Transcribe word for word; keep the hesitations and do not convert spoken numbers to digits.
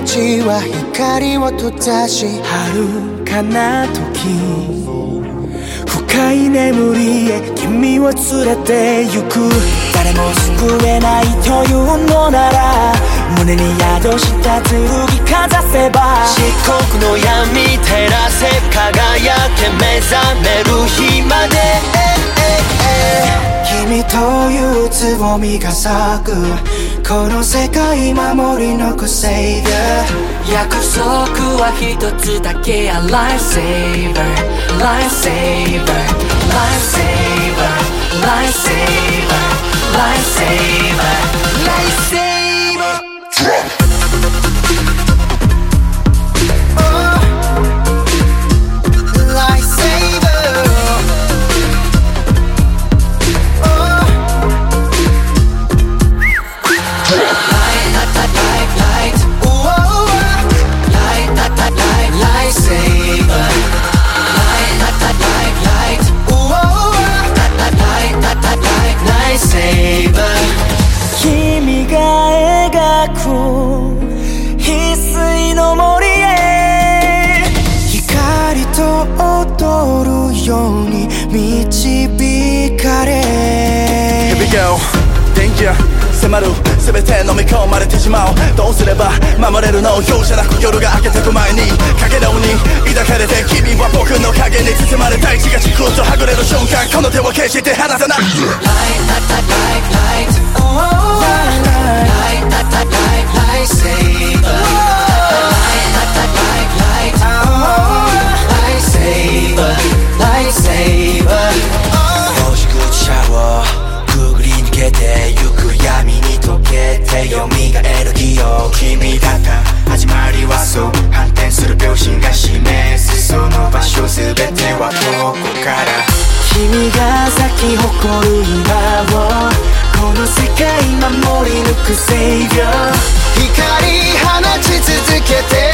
ちは光を閉ざし遥かな時深い眠りへ君を連れて行く誰も救えないというのなら胸に宿した剣かざせば漆黒の闇照らせ輝け目覚める日まで君というつぼみが咲くこの世界守り抜く Savior 約束は一つだけや Lifesaver Lifesaver Lifesaver Lifesaver Lifesaver Lifesaver君が描く翡翠の森へ光と踊るように導かれ Here we go Danger 迫る全て飲み込まれてしまうどうすれば守れるの容赦なく夜が明けてく前にかけらに抱かれて君は僕の影に包まれ大地が地空とはぐれる瞬間この手を決して離さない Light, light, light, light Oh, light, light, light, light, lightsaber Light, light, light, light Lightsaber Lightsaber 星口をくぐり抜けてゆく闇に溶けて蘇る記憶君だった始まりはそう反転する秒針が示すその場所全てはここから君が咲き誇る今をこの世界守り抜く Savior 光放ち続けて